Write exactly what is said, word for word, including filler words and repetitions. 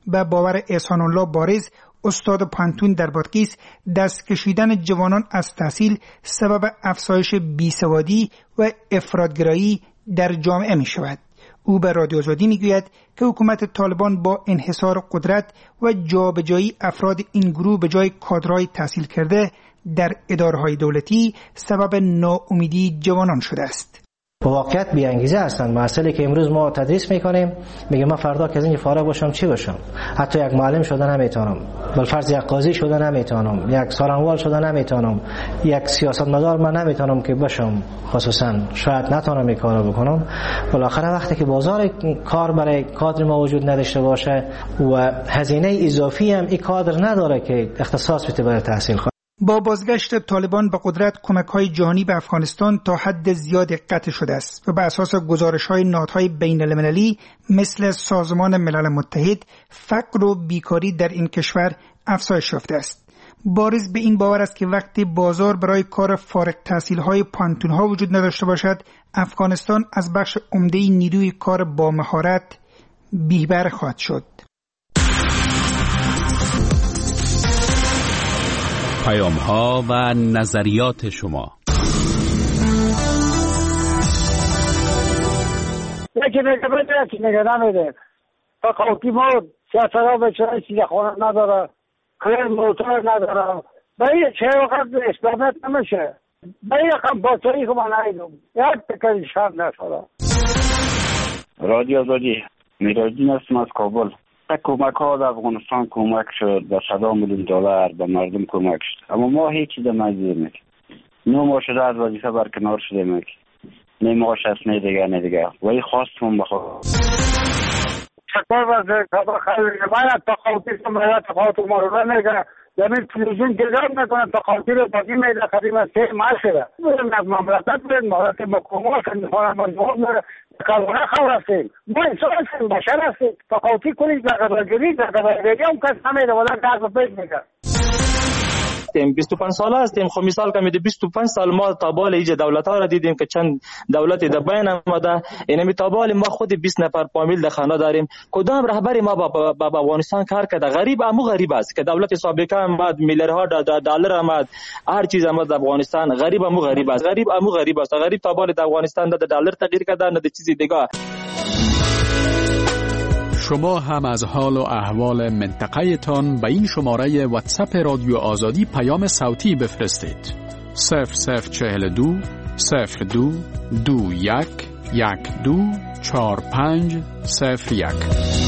به باور احسان الله بارز، استاد پانتون در بادغیس، دست کشیدن جوانان از تحصیل سبب افزایش بیسوادی و افراطگرایی در جامعه می شود. او به رادیو آزادی می گوید که حکومت طالبان با انحصار قدرت و جابجایی افراد این گروه به جای کادرهای تحصیل کرده در اداره‌های دولتی سبب ناامیدی جوانان شده است. واقعیت بی انگیزه هستند. مسئله که امروز ما تدریس میکنیم، میگه من فردا که از این فارغ باشم چی باشم؟ حتی یک معلم شده نمیتونم، بالفرض یک قاضی شده نمیتونم، یک سالنوال شده نمیتونم، یک سیاستمدار من نمیتونم که باشم. خصوصا شاید نتونم این کارو بکنم. بالاخره وقتی که بازار کار برای کادر ما وجود نداشته باشه و هزینه اضافی هم این کادر نداره که اختصاص بده برای تحصیل. با بازگشت طالبان به قدرت، کمک‌های جهانی به افغانستان تا حد زیادی قطع شده است و بر اساس گزارش‌های نهادهای بین‌المللی مثل سازمان ملل متحد، فقر و بیکاری در این کشور افزایش یافته است. بارز به این باور است که وقتی بازار برای کار فارغ التحصیل‌های پانتون‌ها وجود نداشته باشد، افغانستان از بخش عمده نیروی کار با مهارت بی‌بهره خواهد شد. پیام‌ها و نظریات شما. یکی میگه بده یکی میگه نمیده. تا قوتی مرد سیاست ها به چرا چیز خونه نداره، کلیر موتور نداره، به این چه وقت اسپرمت نمیشه، به این رقم باتری که من نایدم یک تکری شرد نشده. رادیو آزادی میراجین هستم از کابل. کمک ها در افغانستان کمک شد، به صد میلیون دلار به مردم کمک شد، اما ما هیچ چیز نمیدیم. نو ما شده از وظیفه برکنار شدیم، نه معاش است نه دیگه نه دیگه و این خواستم بخواه چطور وزیر کبا خیلی باید تقاوتی سمرات تقاوت مرور نگه زمین تلویزیون گذار میکنه تقاوتی رو باقی میده قدیم سه ماه شده بریم از مملکت بریم مهارت مکمول کنیم خواهر منظور میره کلونه خور هستیم ما انسان هستیم بشر هستیم تقاوتی کنیم در قبرگیری در قبرگیری هم کس نمیده ولی درد و پیش میگه بیست و پنج ساله هستیم. خب مثال که میده بیست و پنج سال ما تابال ایجاد دولت ها را دیدیم که چند دولت در بین آمده. اینمی تابال ما خود بیست نفر فامیل در خانه داریم. کدام رهبری ما با با افغانستان کار کرده؟ غریب امو غریب است که دولت سابقه آمد میلیاردها دلار آمد هر چیز آمد در افغانستان. غریب امو غریب است. غریب امو غریب است. غریب تابال در افغانستان در دلار تغییر کرده نه چیزی دیگه. شما هم از حال و احوال منطقه تان به این شماره واتساپ رادیو آزادی پیام صوتی بفرستید. صفر صفر چهل دو صفر دو دو یک یک دو چهار پنج صفر یک.